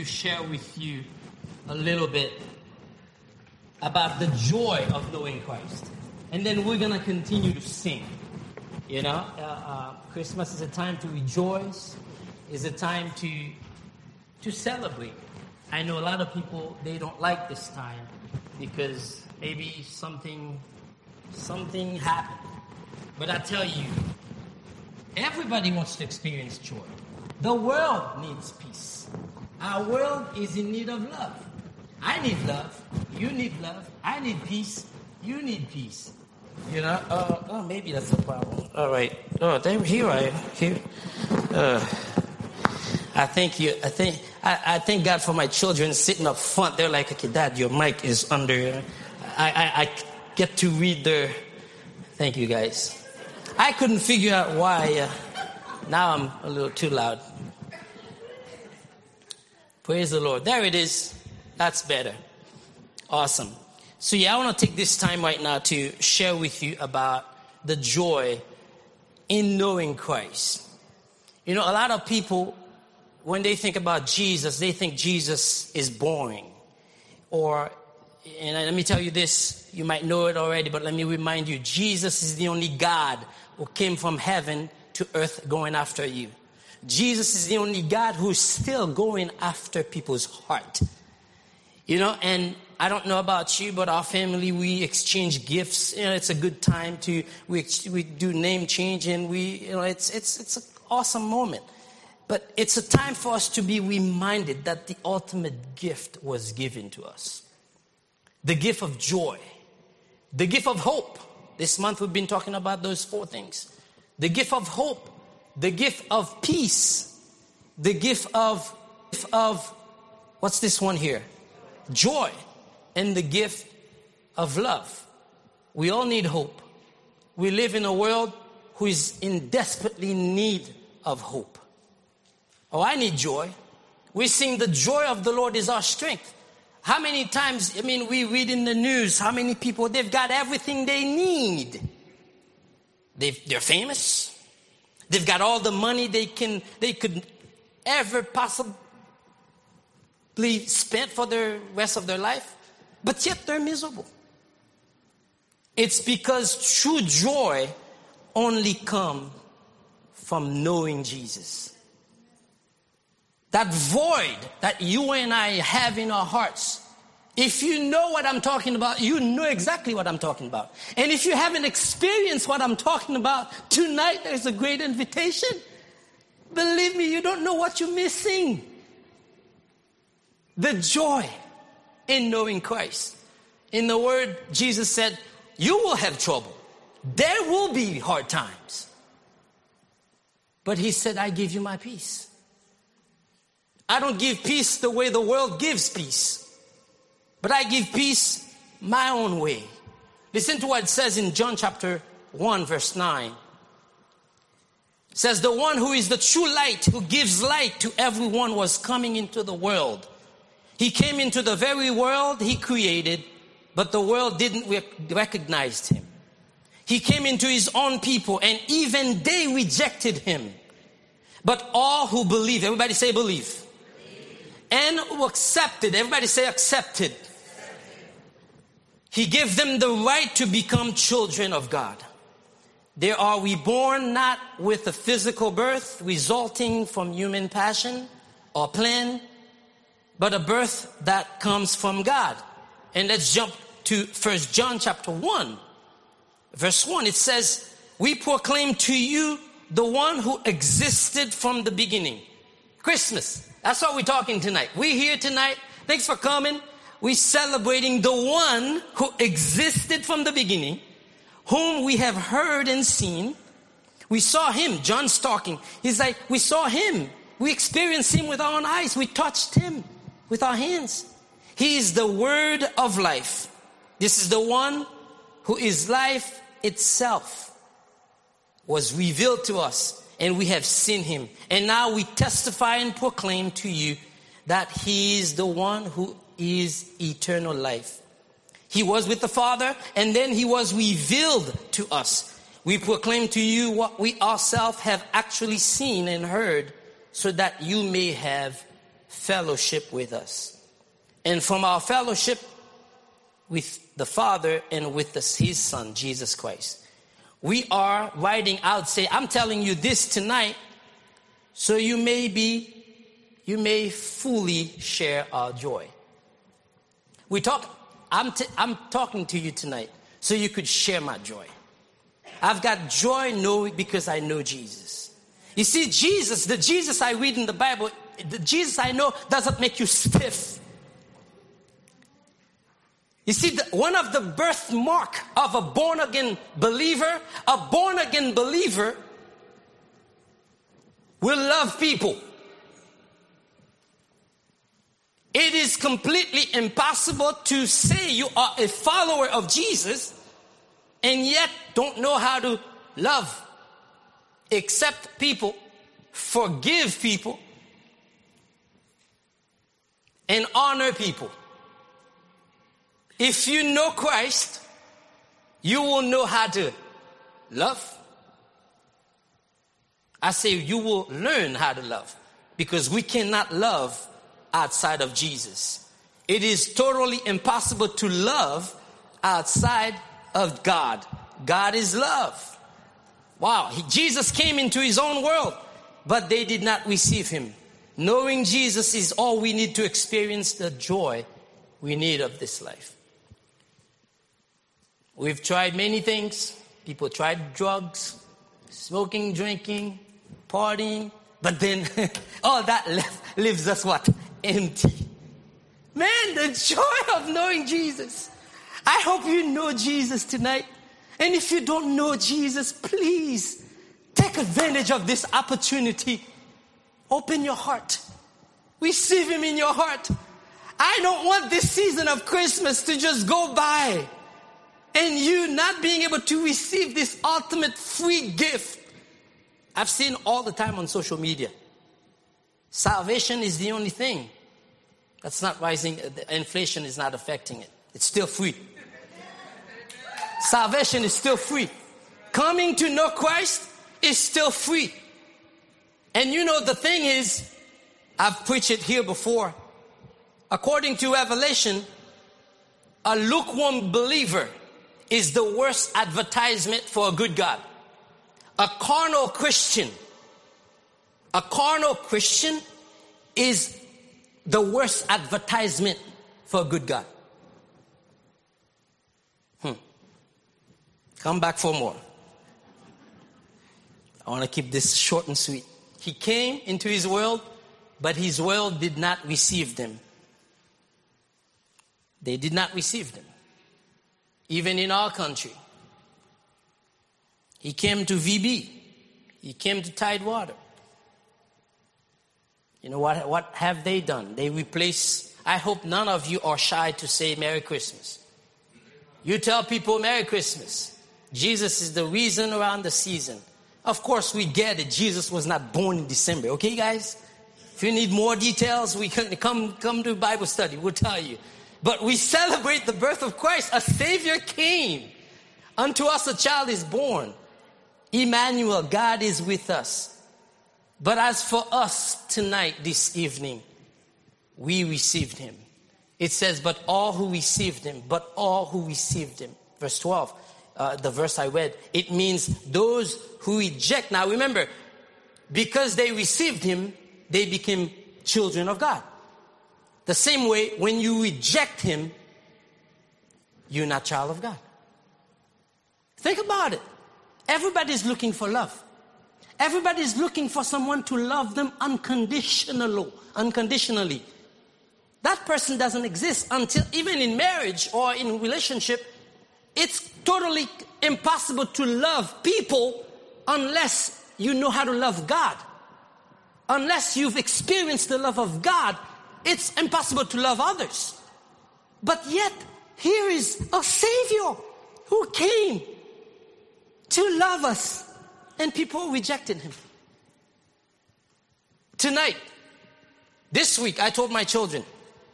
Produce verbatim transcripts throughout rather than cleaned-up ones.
to share with you a little bit about the joy of knowing Christ. And then we're going to continue to sing. You know, uh, uh, Christmas is a time to rejoice. It's a time to to celebrate. I know a lot of people, they don't like this time because maybe something something happened. But I tell you, everybody wants to experience joy. The world needs peace. Our world is in need of love. I need love. You need love. I need peace. You need peace. You know? Uh, oh, maybe that's a problem. All right. Oh, there, here I am. Here. Uh, I thank you. I think. I, I thank God for my children sitting up front. They're like, okay, Dad, your mic is under. I, I, I get to read their. Thank you, guys. I couldn't figure out why. Uh, now I'm a little too loud. Praise the Lord. There it is. That's better. Awesome. So yeah, I want to take this time right now to share with you about the joy in knowing Christ. You know, a lot of people, when they think about Jesus, they think Jesus is boring. Or, and let me tell you this, you might know it already, but let me remind you, Jesus is the only God who came from heaven to earth going after you. Jesus is the only God who's still going after people's heart. You know, and I don't know about you, but our family, we exchange gifts. You know, it's a good time to, we we do name change, and we, you know, it's it's it's an awesome moment. But it's a time for us to be reminded that the ultimate gift was given to us. The gift of joy. The gift of hope. This month we've been talking about those four things. The gift of hope. The gift of peace. The gift of, of what's this one here? Joy. And the gift of love. We all need hope. We live in a world who is in desperately need of hope. Oh, I need joy. We sing the joy of the Lord is our strength. How many times, I mean, we read in the news, how many people, they've got everything they need. They've, they're famous. They've got all the money they can, they could ever possibly spend for the rest of their life. But yet they're miserable. It's because true joy only comes from knowing Jesus. That void that you and I have in our hearts, if you know what I'm talking about, you know exactly what I'm talking about. And if you haven't experienced what I'm talking about, tonight there's a great invitation. Believe me, you don't know what you're missing. The joy in knowing Christ. In the word, Jesus said, you will have trouble. There will be hard times. But he said, I give you my peace. I don't give peace the way the world gives peace. But I give peace my own way. Listen to what it says in John chapter one, verse nine. It says, the one who is the true light, who gives light to everyone, was coming into the world. He came into the very world he created, but the world didn't recognize him. He came into his own people, and even they rejected him. But all who believe, everybody say believe. Believe. And who accepted, everybody say accepted. Accepted. He gave them the right to become children of God. They are reborn not with a physical birth resulting from human passion or plan, but a birth that comes from God. And let's jump to First John chapter one, verse one. It says, we proclaim to you the one who existed from the beginning. Christmas. That's what we're talking tonight. We're here tonight. Thanks for coming. We're celebrating the one who existed from the beginning, whom we have heard and seen. We saw him. John's talking. He's like, we saw him. We experienced him with our own eyes. We touched him with our hands. He is the word of life. This is the one who is life itself, was revealed to us, and we have seen him. And now we testify and proclaim to you that he is the one who is eternal life. He was with the Father, and then he was revealed to us. We proclaim to you what we ourselves have actually seen and heard, so that you may have fellowship with us. And from our fellowship with the Father and with the, his Son, Jesus Christ, we are writing out, say, I'm telling you this tonight, so you may be, you may fully share our joy. We talk, I'm, t- I'm talking to you tonight so you could share my joy. I've got joy knowing because I know Jesus. You see, Jesus, the Jesus I read in the Bible, the Jesus I know doesn't make you stiff. You see, the, one of the birthmark of a born-again believer, a born-again believer will love people. It is completely impossible to say you are a follower of Jesus and yet don't know how to love, accept people, forgive people, and honor people. If you know Christ, you will know how to love. I say you will learn how to love, because we cannot love outside of Jesus. It is totally impossible to love outside of God. God is love. Wow, he, Jesus came into his own world, but they did not receive him. Knowing Jesus is all we need to experience the joy we need of this life. We've tried many things. People tried drugs, smoking, drinking, partying, but then all that left leaves us what? Empty. Man, the joy of knowing Jesus. I hope you know Jesus tonight. And if you don't know Jesus, please take advantage of this opportunity. Open your heart. Receive him in your heart. I don't want this season of Christmas to just go by and you not being able to receive this ultimate free gift. I've seen all the time on social media. Salvation is the only thing that's not rising. The inflation is not affecting it. It's still free. Salvation is still free. Coming to know Christ is still free. And you know, the thing is, I've preached it here before. According to Revelation, a lukewarm believer is the worst advertisement for a good God. A carnal Christian, a carnal Christian is the worst advertisement for a good God. Hmm. Come back for more. I want to keep this short and sweet. He came into his world, but his world did not receive them. They did not receive them. Even in our country. He came to V B. He came to Tidewater. You know what, what have they done? They replace, I hope none of you are shy to say Merry Christmas. You tell people Merry Christmas. Jesus is the reason around the season. Of course, we get it. Jesus was not born in December. Okay, guys? If you need more details, we can come, come to Bible study. We'll tell you. But we celebrate the birth of Christ. A Savior came. Unto us a child is born. Emmanuel, God is with us. But as for us tonight, this evening, we received him. It says, but all who received him, but all who received him. Verse twelve, uh, the verse I read, it means those who reject. Now remember, because they received him, they became children of God. The same way, when you reject him, you're not child of God. Think about it. Everybody's looking for love. Everybody's looking for someone to love them unconditionally. Unconditionally. That person doesn't exist until, even in marriage or in relationship, it's totally impossible to love people unless you know how to love God. Unless you've experienced the love of God, it's impossible to love others. But yet, here is a Savior who came to love us, and people rejected him. Tonight, this week, I told my children,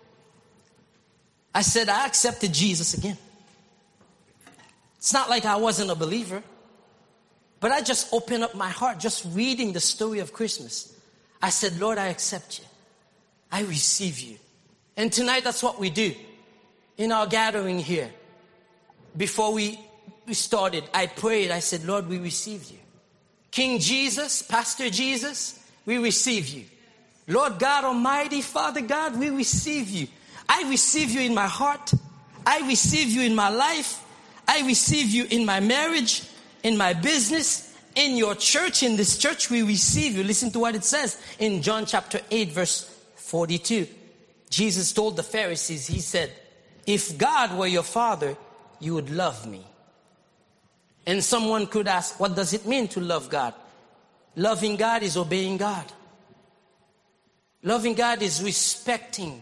I said, I accepted Jesus again. It's not like I wasn't a believer, but I just opened up my heart, just reading the story of Christmas. I said, Lord, I accept you. I receive you. And tonight that's what we do in our gathering here. Before we, we started, I prayed. I said, Lord, we receive you. King Jesus, Pastor Jesus, we receive you. Lord God Almighty, Father God, we receive you. I receive you in my heart. I receive you in my life. I receive you in my marriage, in my business, in your church. In this church, we receive you. Listen to what it says in John chapter eight, verse forty-two. Jesus told the Pharisees, he said, if God were your father, you would love me. And someone could ask, what does it mean to love God? Loving God is obeying God. Loving God is respecting.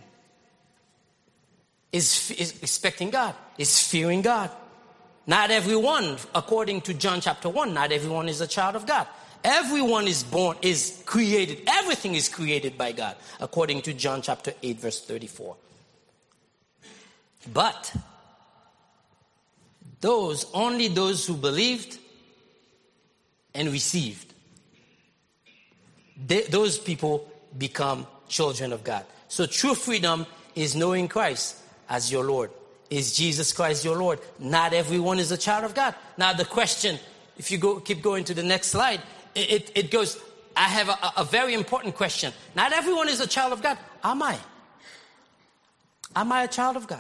Is, is respecting God. Is fearing God. Not everyone, according to John chapter one, not everyone is a child of God. Everyone is born, is created. Everything is created by God, according to John chapter eight, verse thirty-four. But those, only those who believed and received, they, those people become children of God. So true freedom is knowing Christ as your Lord. Is Jesus Christ your Lord? Not everyone is a child of God. Now the question, if you go keep going to the next slide, it, it, it goes, I have a, a very important question. Not everyone is a child of God. Am I? Am I a child of God?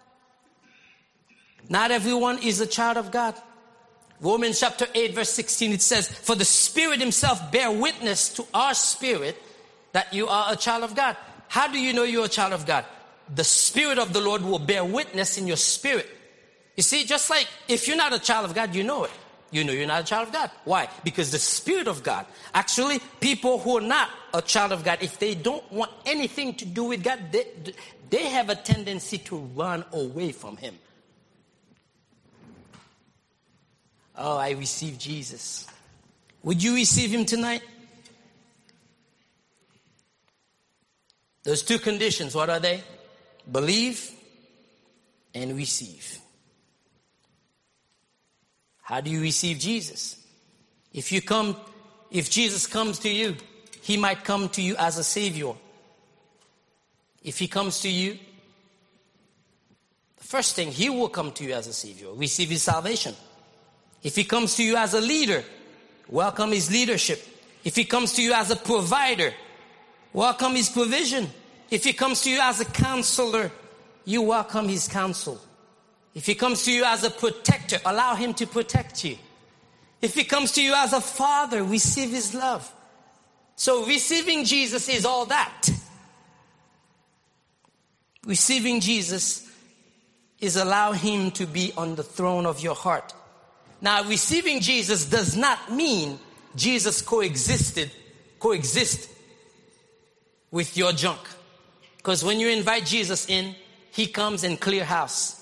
Not everyone is a child of God. Romans chapter eight, verse sixteen, it says, for the Spirit himself bear witness to our spirit that you are a child of God. How do you know you're a child of God? The Spirit of the Lord will bear witness in your spirit. You see, just like if you're not a child of God, you know it. You know you're not a child of God. Why? Because the Spirit of God. Actually, people who are not a child of God, if they don't want anything to do with God, they, they have a tendency to run away from him. Oh, I receive Jesus. Would you receive him tonight? Those two conditions, what are they? Believe and receive. How do you receive Jesus? If you come, if Jesus comes to you, he might come to you as a savior. If he comes to you, the first thing, he will come to you as a savior. Receive his salvation. If he comes to you as a leader, welcome his leadership. If he comes to you as a provider, welcome his provision. If he comes to you as a counselor, you welcome his counsel. If he comes to you as a protector, allow him to protect you. If he comes to you as a father, receive his love. So receiving Jesus is all that. Receiving Jesus is allow him to be on the throne of your heart. Now, receiving Jesus does not mean Jesus coexisted, coexist with your junk. Because when you invite Jesus in, he comes and clear house.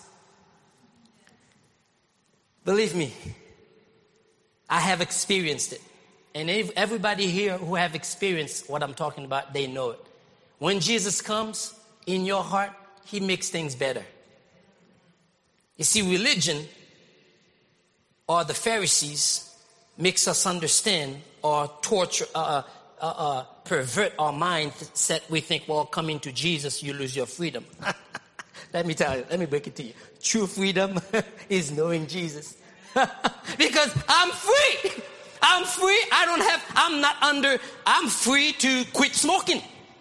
Believe me, I have experienced it. And everybody here who have experienced what I'm talking about, they know it. When Jesus comes in your heart, he makes things better. You see, religion or the Pharisees makes us understand or torture, uh, uh, uh, pervert our mindset. We think, well, coming to Jesus, you lose your freedom. Let me tell you, let me break it to you. True freedom is knowing Jesus. Because I'm free. I'm free. I don't have, I'm not under, I'm free to quit smoking.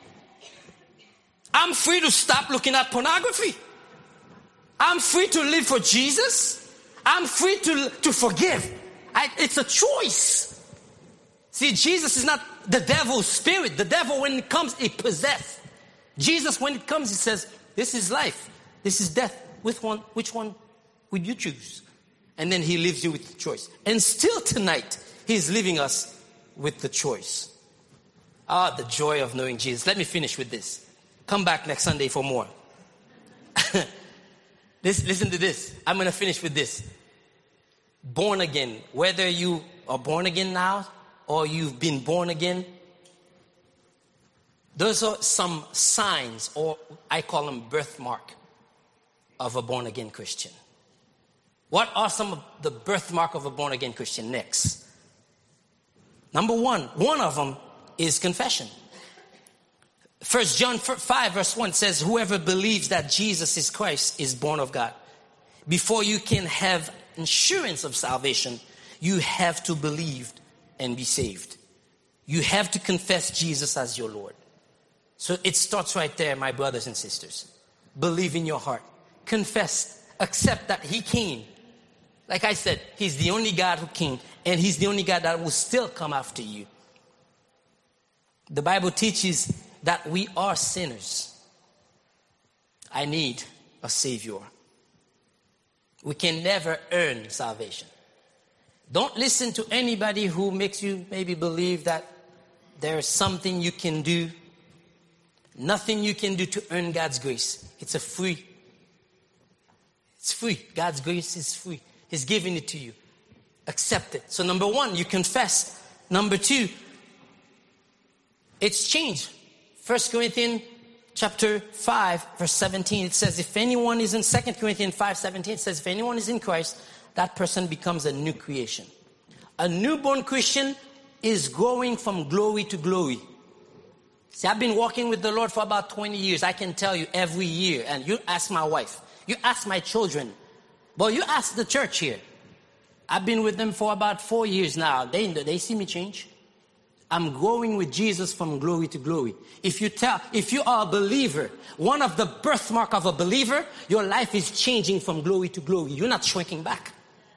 I'm free to stop looking at pornography. I'm free to live for Jesus. I'm free to, to forgive. I, it's a choice. See, Jesus is not the devil's spirit. The devil, when it comes, it possesses. Jesus, when it comes, he says, this is life. This is death. Which one, which one would you choose? And then he leaves you with the choice. And still tonight, he's leaving us with the choice. Ah, the joy of knowing Jesus. Let me finish with this. Come back next Sunday for more. This, listen to this. I'm going to finish with this. Born again. Whether you are born again now or you've been born again, those are some signs, or I call them birthmark, of a born again Christian. What are some of the birthmark of a born again Christian? Next. Number one, one of them is confession. First John five verse one says, whoever believes that Jesus is Christ is born of God. Before you can have assurance of salvation, you have to believe and be saved. You have to confess Jesus as your Lord. So it starts right there, my brothers and sisters. Believe in your heart. Confess. Accept that he came. Like I said, he's the only God who came. And he's the only God that will still come after you. The Bible teaches that we are sinners. I need a Savior. We can never earn salvation. Don't listen to anybody who makes you maybe believe that there's something you can do. Nothing you can do to earn God's grace. It's a free. It's free. God's grace is free. He's giving it to you. Accept it. So number one, you confess. Number two, it's changed. First Corinthians chapter five, verse seventeen, it says, if anyone is in Second Corinthians five, seventeen, it says, if anyone is in Christ, that person becomes a new creation. A newborn Christian is growing from glory to glory. See, I've been walking with the Lord for about twenty years. I can tell you every year, and you ask my wife, you ask my children, well, you ask the church here. I've been with them for about four years now. They, they see me change. I'm growing with Jesus from glory to glory. If you tell, if you are a believer, one of the birthmark of a believer, your life is changing from glory to glory. You're not shrinking back.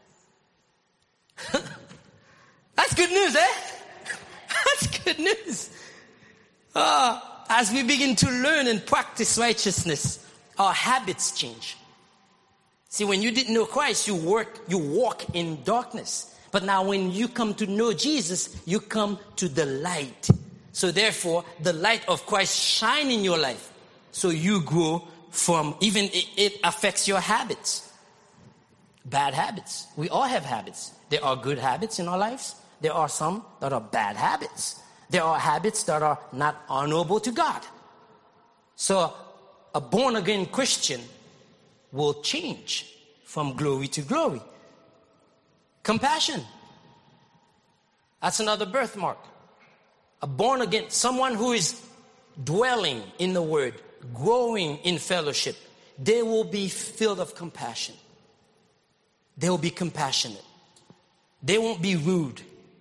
That's good news, eh? That's good news. Uh, as we begin to learn and practice righteousness, our habits change. See, when you didn't know Christ, you work, you walk in darkness. But now when you come to know Jesus, you come to the light. So therefore, the light of Christ shine in your life. So you grow from, even it, it affects your habits. Bad habits. We all have habits. There are good habits in our lives. There are some that are bad habits. There are habits that are not honorable to God. So a born-again Christian will change from glory to glory. Compassion. That's another birthmark. A born again, someone who is dwelling in the word, growing in fellowship, they will be filled of compassion. They will be compassionate. They won't be rude.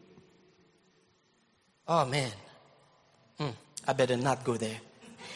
Oh man, hmm, I better not go there.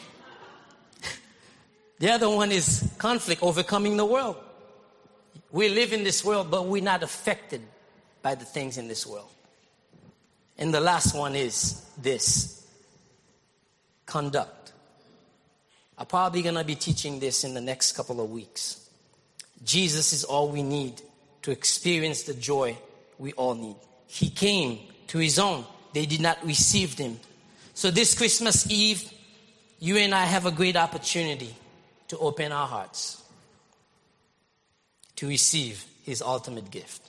The other one is conflict, overcoming the world. We live in this world, but we're not affected by the things in this world. And the last one is this. Conduct. I'm probably going to be teaching this in the next couple of weeks. Jesus is all we need to experience the joy we all need. He came to his own. They did not receive him. So this Christmas Eve, you and I have a great opportunity to open our hearts to receive his ultimate gift.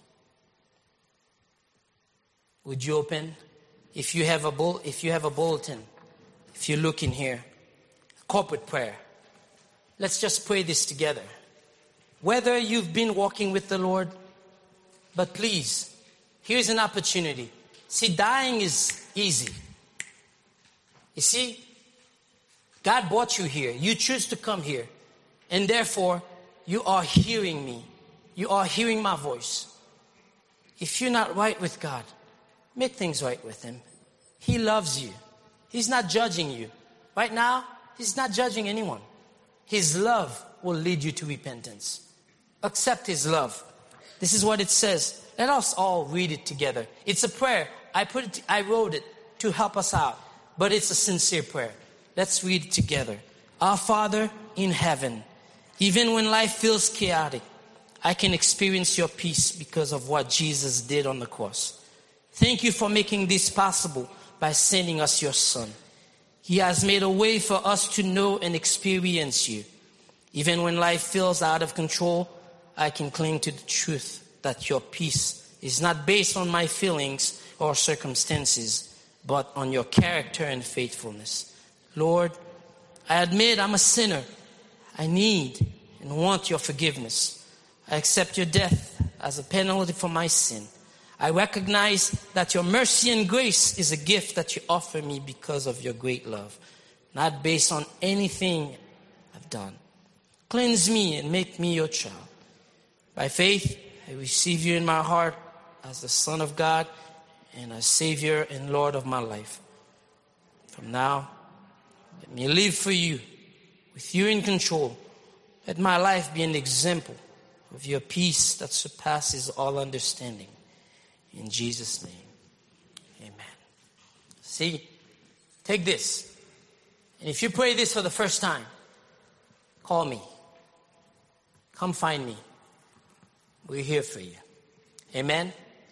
Would you open? If you have a bull, if you have a bulletin, if you look in here, corporate prayer. Let's just pray this together. Whether you've been walking with the Lord, but please, here's an opportunity. See, dying is easy. You see, God brought you here. You choose to come here. And therefore, you are hearing me. You are hearing my voice. If you're not right with God, make things right with him. He loves you. He's not judging you. Right now, he's not judging anyone. His love will lead you to repentance. Accept his love. This is what it says. Let us all read it together. It's a prayer. I put it, I wrote it to help us out, but it's a sincere prayer. Let's read it together. Our Father in heaven, even when life feels chaotic, I can experience your peace because of what Jesus did on the cross. Thank you for making this possible by sending us your Son. He has made a way for us to know and experience you. Even when life feels out of control, I can cling to the truth that your peace is not based on my feelings or circumstances, but on your character and faithfulness. Lord, I admit I'm a sinner. I need and want your forgiveness. I accept your death as a penalty for my sin. I recognize that your mercy and grace is a gift that you offer me because of your great love. not based on anything I've done. Cleanse me and make me your child. By faith, I receive you in my heart as the Son of God and as Savior and Lord of my life. From now, let me live for you, with you in control. Let my life be an example of your peace that surpasses all understanding. In Jesus' name, amen. See, take this. And if you pray this for the first time, call me. Come find me. We're here for you. Amen.